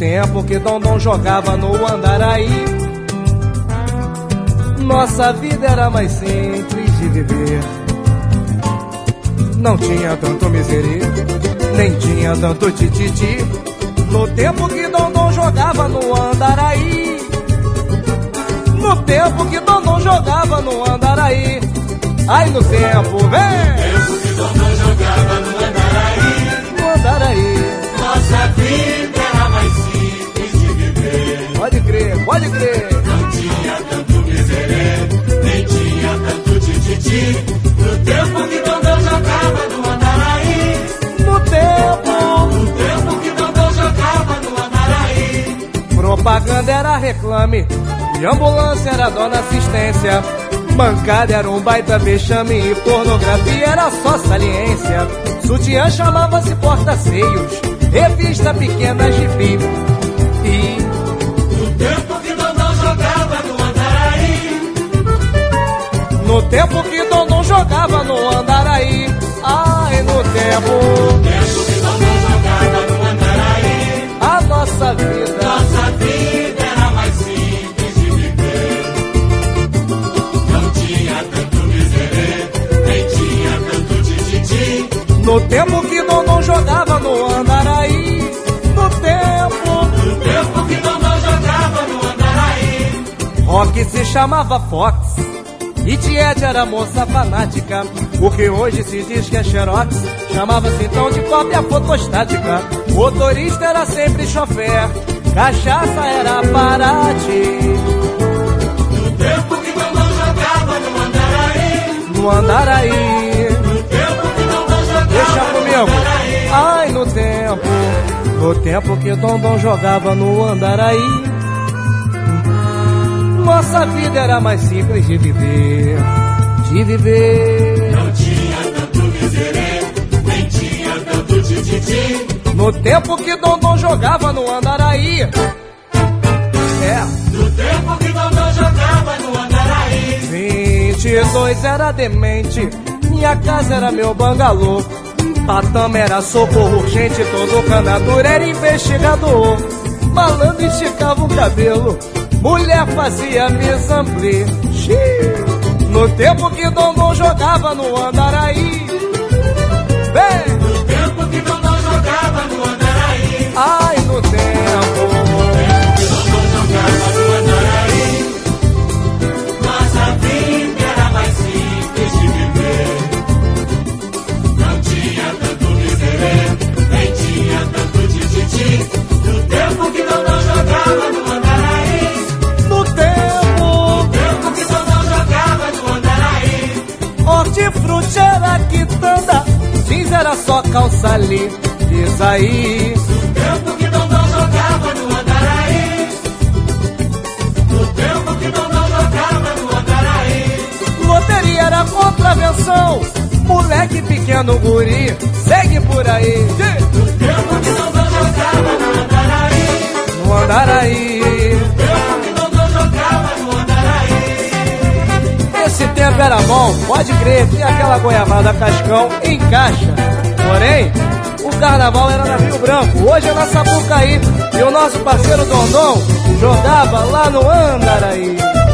tempo que Dondon jogava no Andaraí, nossa vida era mais simples de viver. Não tinha tanto miserê, nem tinha tanto tititi. No tempo que Dondon jogava no Andaraí, no tempo que Dondon jogava no Andaraí. Ai, no tempo, vem! Tempo que Dondon jogava no Andaraí, No Andaraí, nossa vida era mais simples de viver. pode crer, pode crer. Não tinha tanto miserê, nem tinha tanto tititi. No tempo que Dondon jogava no Andaraí, No tempo que Dondon jogava no Andaraí. propaganda era reclame e ambulância era dona assistência. Bancada era um baita vexame e pornografia era só saliência. Sutiã chamava-se porta-seios, revista pequena gibi. E No tempo que Dondon jogava no Andaraí, no tempo que Dondon jogava no Andaraí, ai, no tempo que Dondon jogava no Andaraí, a nossa vida nossa vida era mais simples de viver. Não tinha tanto miserê, nem tinha tanto tititi. no tempo que Dondon jogava no Andaraí, no tempo que Dondon jogava no Andaraí, Rock se chamava Fox e Tiete era moça fanática. O que hoje se diz que é Xerox chamava-se então de cópia fotostática. Motorista era sempre chofer, cachaça era parate. no tempo que Dondon jogava no Andaraí, No Andaraí, no tempo que Dondon jogava deixa no comigo. Andaraí. Ai, no tempo que Dondon jogava no Andaraí, nossa vida era mais simples de viver, de viver. Não tinha tanto miserê, nem tinha tanto tititi. No tempo que Dondon jogava no Andaraí, No tempo que Dondon jogava no Andaraí, 22 era demente, minha casa era meu bangalô. Patama era socorro urgente, todo canador era investigador. Malandro esticava o cabelo, mulher fazia mise-en-plie. No tempo que Dondon jogava no Andaraí, vem! no tempo que Dondon jogava no Andaraí, Ai, no tempo que Dondon jogava no Andaraí, nossa vida era mais simples de viver. Não tinha tanto miserê, nem tinha tanto tititi. No tempo que Dondon jogava no Andaraí, no tempo que Dondon jogava no Andaraí, hortifruti era quitanda, jeans era só calça ali, diz aí. no tempo que Dondon jogava no Andaraí, no tempo que Dondon jogava no Andaraí. Loteria era contravenção, moleque pequeno guri, segue por aí. No tempo que Dondon jogava no Andaraí, No Andaraí, tempo que Dondon jogava no Andaraí. esse tempo era bom, pode crer, tinha aquela goiabada cascão em caixa. Porém, o carnaval era na Rio Branco, hoje é na Sapucaí. E o nosso parceiro Dondon jogava lá no Andaraí.